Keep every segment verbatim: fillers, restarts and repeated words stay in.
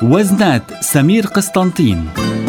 وزنات سمير قسطنطين.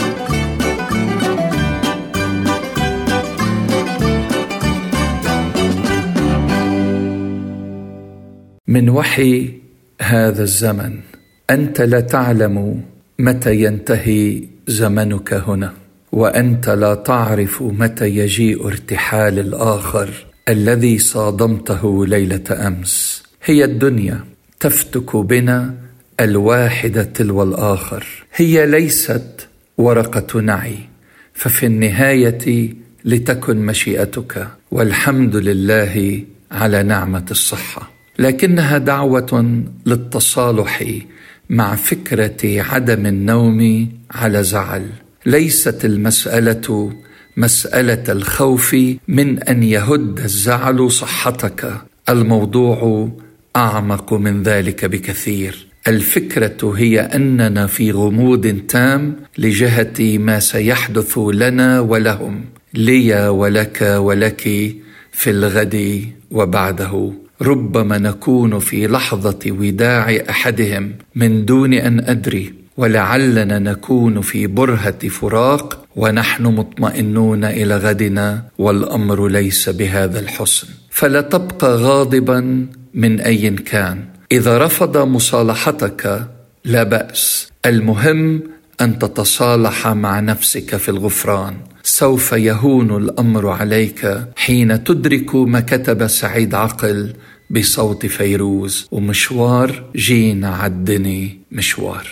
من وحي هذا الزمن: أنت لا تعلم متى ينتهي زمنك هنا، وأنت لا تعرف متى يجيء ارتحال الآخر الذي صادمته ليلة أمس. هي الدنيا تفتك بنا الواحدة تلو الآخر، هي ليست ورقة نعي، ففي النهاية لتكن مشيئتك، والحمد لله على نعمة الصحة. لكنها دعوة للتصالح مع فكرة عدم النوم على زعل. ليست المسألة مسألة الخوف من أن يهد الزعل صحتك، الموضوع أعمق من ذلك بكثير. الفكرة هي أننا في غموض تام لجهة ما سيحدث لنا ولهم، لي ولك ولك في الغد وبعده. ربما نكون في لحظة وداع أحدهم من دون أن أدري، ولعلنا نكون في برهة فراق ونحن مطمئنون إلى غدنا، والأمر ليس بهذا الحسن. فلا تبقى غاضبا من أي كان. إذا رفض مصالحتك لا بأس، المهم أن تتصالح مع نفسك في الغفران. سوف يهون الأمر عليك حين تدرك ما كتب سعيد عقل بصوت فيروز: ومشوار جينا عدني مشوار.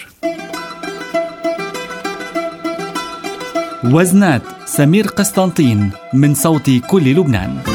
وزنات سمير قسطنطين من صوت كل لبنان.